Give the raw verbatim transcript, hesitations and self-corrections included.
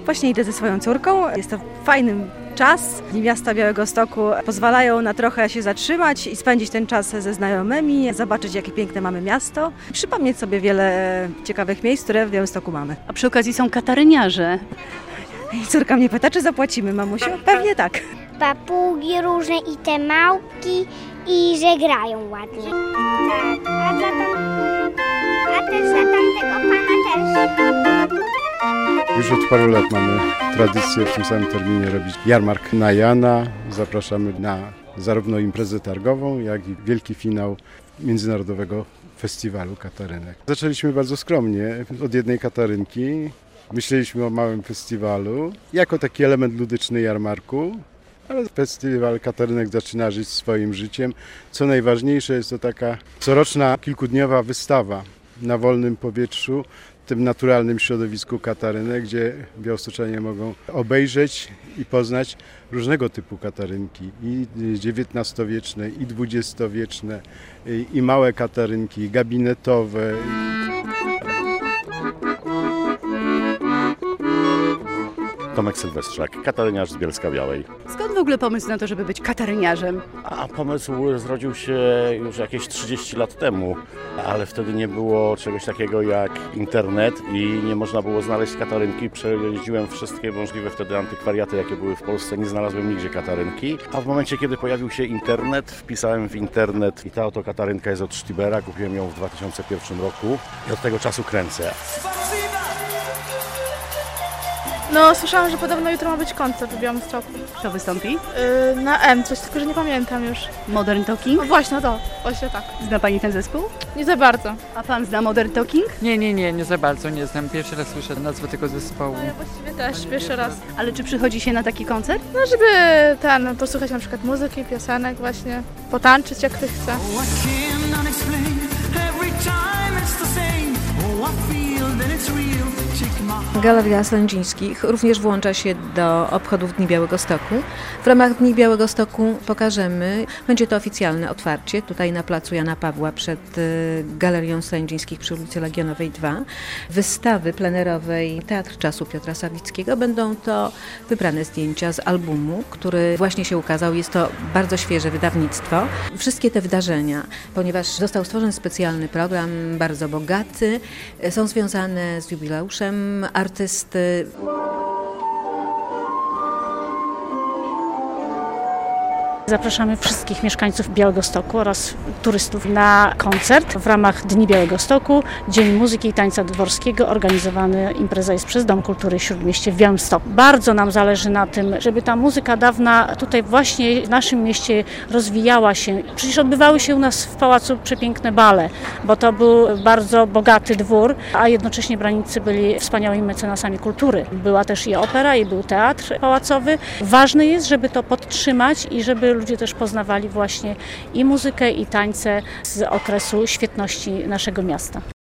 Właśnie idę ze swoją córką. Jest to fajny czas. Dni Miasta Białegostoku pozwalają na trochę się zatrzymać i spędzić ten czas ze znajomymi, zobaczyć, jakie piękne mamy miasto, przypomnieć sobie wiele ciekawych miejsc, które w Białymstoku mamy. A przy okazji są kataryniarze. I córka mnie pyta, czy zapłacimy, mamusiu? Pewnie tak. Papugi różne i te małpki i że grają ładnie. Tak, a dla tam, a też dla tamtego pana też. Już od paru lat mamy tradycję w tym samym terminie robić jarmark na Jana. Zapraszamy na zarówno imprezę targową, jak i wielki finał Międzynarodowego Festiwalu Katarynek. Zaczęliśmy bardzo skromnie, od jednej katarynki. Myśleliśmy o małym festiwalu, jako taki element ludyczny jarmarku, ale festiwal Katarynek zaczyna żyć swoim życiem. Co najważniejsze, jest to taka coroczna, kilkudniowa wystawa na wolnym powietrzu, w tym naturalnym środowisku Katarynek, gdzie białostoczanie mogą obejrzeć i poznać różnego typu katarynki, i dziewiętnastowieczne, i dwudziestowieczne, i małe katarynki, i gabinetowe. Tomek Sylwestrzak, kataryniarz z Bielska-Białej. Skąd w ogóle pomysł na to, żeby być kataryniarzem? A pomysł zrodził się już jakieś trzydzieści lat temu, ale wtedy nie było czegoś takiego jak internet i nie można było znaleźć katarynki. Przejeździłem wszystkie możliwe wtedy antykwariaty, jakie były w Polsce, nie znalazłem nigdzie katarynki. A w momencie, kiedy pojawił się internet, wpisałem w internet i ta oto katarynka jest od Sztibera, kupiłem ją w dwa tysiące pierwszym roku i od tego czasu kręcę. No, słyszałam, że podobno jutro ma być koncert w Białymstoku. Kto wystąpi? Yy, na M, coś tylko, że nie pamiętam już. Modern Talking? No właśnie, to, właśnie tak. Zna Pani ten zespół? Nie za bardzo. A Pan zna Modern Talking? Nie, nie, nie, nie za bardzo, nie znam. Pierwszy raz słyszę nazwę tego zespołu. No ja właściwie też, pierwszy raz. Ale czy przychodzi się na taki koncert? No, żeby ten, posłuchać na przykład muzyki, piosenek właśnie, potańczyć jak ktoś chce. Galeria Sędzińskich również włącza się do obchodów Dni Białegostoku. W ramach Dni Białegostoku pokażemy, będzie to oficjalne otwarcie tutaj na placu Jana Pawła przed Galerią Sędzińskich przy ulicy Legionowej dwa. Wystawy plenerowej Teatr Czasu Piotra Sawickiego. Będą to wybrane zdjęcia z albumu, który właśnie się ukazał. Jest to bardzo świeże wydawnictwo. Wszystkie te wydarzenia, ponieważ został stworzony specjalny program, bardzo bogaty, są związane z jubileuszem artysty. Zapraszamy wszystkich mieszkańców Białegostoku oraz turystów na koncert w ramach Dni Białegostoku. Dzień Muzyki i Tańca Dworskiego. Organizowany impreza jest przez Dom Kultury w Śródmieście w Białymstoku. Bardzo nam zależy na tym, żeby ta muzyka dawna tutaj właśnie w naszym mieście rozwijała się. Przecież odbywały się u nas w pałacu przepiękne bale, bo to był bardzo bogaty dwór, a jednocześnie Branicy byli wspaniałymi mecenasami kultury. Była też i opera, i był teatr pałacowy. Ważne jest, żeby to podtrzymać i żeby ludzie też poznawali właśnie i muzykę, i tańce z okresu świetności naszego miasta.